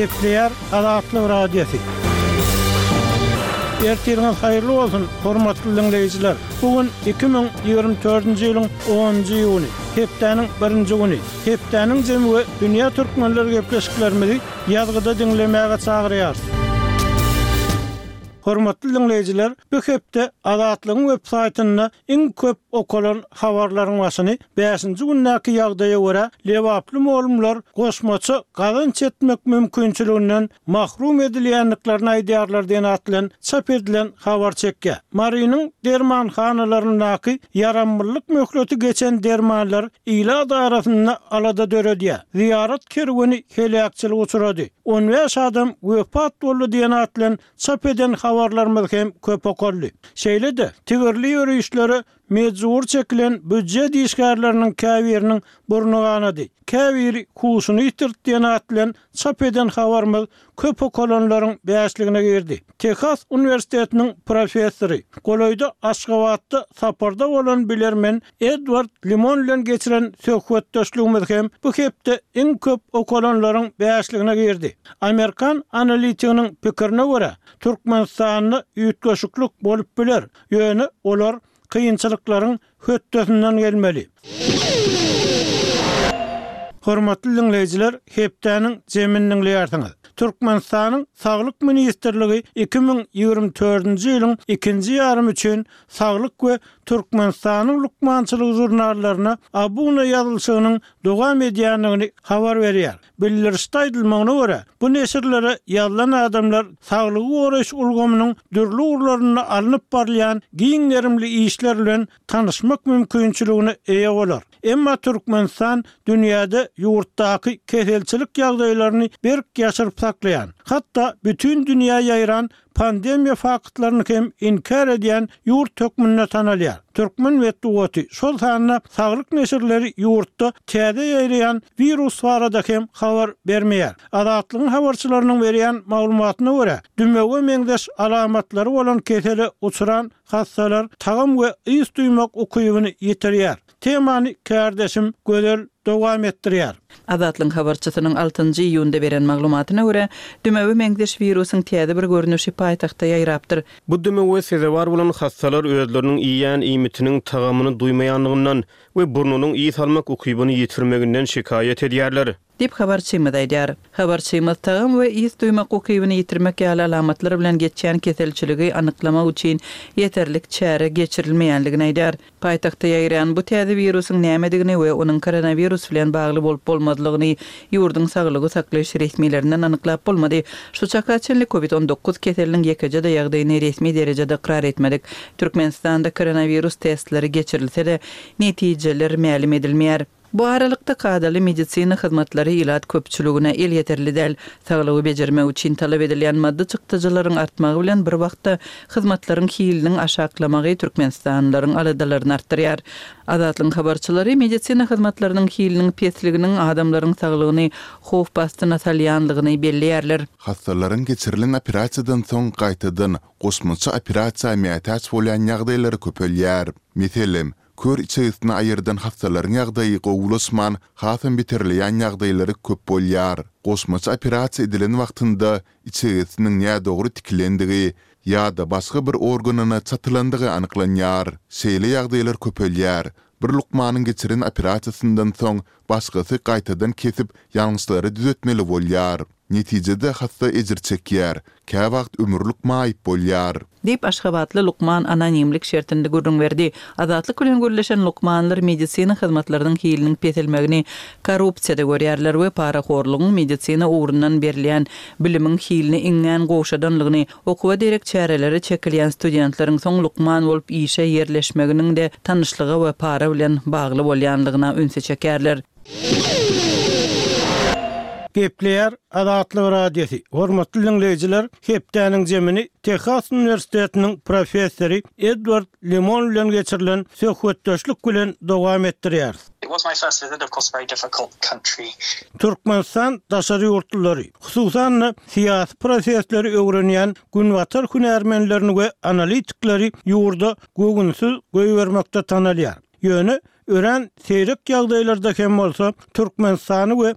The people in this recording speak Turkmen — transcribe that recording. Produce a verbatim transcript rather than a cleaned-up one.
Kepler Azatlyk Radiosu. Ertirňiz haýyrly bolsun, hormatly dinleýijiler. Bugün iki bin ýygrimi dördünji ýylyň onunji ýuny, hepdeniň birinji güni. Hepdeniň jemgy dünýä türkmenleri gepleşiklerimizi ýazgyda dinlemäge çagyrýar. Hormatly dinleýijiler, bu hepde Azatlygyň web saýtyna iň köp okulan habarlaryň başyny beşinji günnäki ýagdaýa görä lewaply molumlar goşmaça galynç etmek mümkinçiliginden mahrum edilýänliklaryny aýdýarlar diýen atlan çap edilen habar çekkä. Marynyň dermanhanalarynyňky yaramlyk möhleti geçen dermanlar ýyla arasynda alada döredýär. Ziyaret kerweni helakçylyk uçurady. on beş adam wepat boldy diýen atlan çap eden habarlarymyz hem köp okully. Şeýle-de tigirli ýörüşleri mecbur çekilen büdje dişgärleriniň käbiriniň burnu ganady. Käbir kusuny ýitirdi diýen atlan çap eden habarymyz köp okulanlaryň beýasligine girdi. Texas Üniversitetiniň professory, Goloýda Aşgabatda saparda bolan bilermen Edward Limon bilen geçiren söhbetdeşligimiz hem bu hepde iň köp okulanlaryň beýasligine girdi. Amerikan analitikiniň pikirine görä, Türkmenistany ýetgeşiklik bolup biler. Ýöne olar kıyınçılıkların höttesinden gelmeli. Hormatly dinleýijiler, hepdeniň jeminiň ýartyňyz. Türkmenistanyň Saglyk Ministrligi iki bin ýygrimi dördünji ýylyň ikinji ýarym üçin Saglyk we Türkmenistanyň lukmançylyk jurnallaryna abuna ýazylşygynyň dowam edýändigini habar berýär. Bildirişde aýdylmagyna görä, bu neşirlere ýazylan adamlar saglygy goraş ulgamynyň dürli urlaryna alınıp barlayan giňlerimli işler bilen tanışmak mümkinçiligine eýe bolar. Emma Türkmenistan dünýäde ýurtdaky keselçilik ýagdaýlaryny berk ýaşyryp saklayan, hatda bütün dünýä ýaýran pandemiýa faktlaryny hem inkar edýän ýurt tökmünde tanalýar. Türkmen wetdugaty şol sanyna saglyk neşirleri ýurtda täze ýaýrayan virus barada hem habar bermeýär. Azatlygyň habarçylarynyň berýän maglumatyna görä, dümege meňdeş alamatlary bolan kesele uçuran hastalar tagam we ýyz duýmak okuwyny ýitirýär. Temany kardeşim gözel dowam etdirýär. Azatlyň habarçysynyň altynji ýunda beren maglumatyna görä, dümege meňdeş virusyň täze bir görnüşi paýtagtda ýaýrapdyr. Bu dümege sebäp bolan hastalar özleriniň iýän iýmitiniň tagamyny duýmaýanlygyndan we burnunyň iý salmak okuwyny ýitirmeginden şikaýet edýärler. Dip habarçymyz aýdýar. Habarçymyz tagym we ýyz duýmak okuwyny ýitirmek ýaly alamatlary bilen geçýän keselçiligi anyklamak üçin ýeterlik çäre geçirilmeýänligini aýdýar. Paýtagtda ýaýran bu täze virusyň nämedigini we onuň koronavirus bilen bagly bolup bolmadygyny ýurdun saglygy saklaýyş resmiýetlerinden anyklap bolmady. Şu çakaçynly covid on dokuz keseliniň ýekejede ýagdaýyny resmi derejede ikrar etmedik. Türkmenistanda koronavirus testleri geçirilse-de netijeler ma'lum edilmeýär. Bu aralykda kadaly medisina hyzmatlary ilat köpçüligine el ýeterli däl. Saglygy bejermek üçin talap edilen maddi çykdyjylaryň artmagy bilen bir wagtda hyzmatlaryň hilini aşaklamagy Türkmenistanlylaryň aladalaryny artdyrýar. Azatlyň habarçylary medisina hyzmatlarynyň hiliniň pesliginiň adamlaryň saglygyny hof bastyna salýanlygyny belliýärler. Hastalaryň geçirilen operasiýadan soň gaýtadan goşmaça operasiýa mätäç bolan ýagdaýlary köpelýär. Meselem kör içerisine ayırdan hastaların ýagdaýy gowulaşman, hasam bitirilýän ýagdaýlary köp bolýar. Goşmaça operasiýa edilen wagtynda içerisiniň ýa dogry tikilendigi ýa-da başga bir organyna çatylandygy anyklanýar. Şeýle ýagdaýlar köpelýär. Bir lukmanyň geçiren operasiýasyndan soň başgasy gaýtadan kesip ýalňyşlary düzeltmeli bolýar. Netijede hasta ejir çekýär, kä wagt ömürlük maýyp bolýar. Dip Aşgabatly Lukman anonimlik şertinde görüň berdi. Azatlyk bilen görleşen Lukmanlar medisina hyzmatlarynyň hiliniň peselmegini korrupsiýada görýärler we paraxorlygyň medisina ugrundan berilýän bilimiň hilini iňňän goşadanlygyny, okuwa derek çäreleri çekilýän studentlaryň soň Lukman bolup işe ýerleşmeginiň de tanyşlygy we para bilen bagly bolýanlygyna ünse çekärler. Kepler Azatlyk Radiosu. Hormatly dinleýijiler, hepdeniň jemini Texas Üniversitetiniň professory Edward Limon bilen geçirilen söhbetdeşlik bilen dowam etdirýär. It was my first visit, of course, very difficult country. Türkmenistan daşary ýurtlary, hususan siyasi prosesleri öwrenýän günwatar hünärmenlerini we analitikleri ýurda gögünsiz goýbermekde tanalýar. Ýöne ören seyrek ýagdaýlarda hem bolsa Türkmenistany we